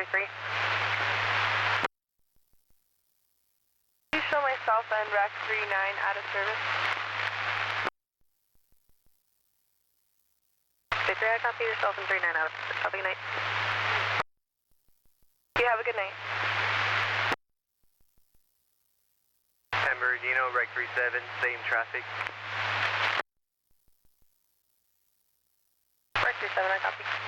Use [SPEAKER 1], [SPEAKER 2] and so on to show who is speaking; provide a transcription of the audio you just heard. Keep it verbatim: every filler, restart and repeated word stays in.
[SPEAKER 1] three three. Please show my south end rack three nine out of service. three three, I copy yourself and three nine out of service. Have a good night. You have a good night.
[SPEAKER 2] San Bernardino, reg three seven, same traffic.
[SPEAKER 1] Reg three seven, I copy.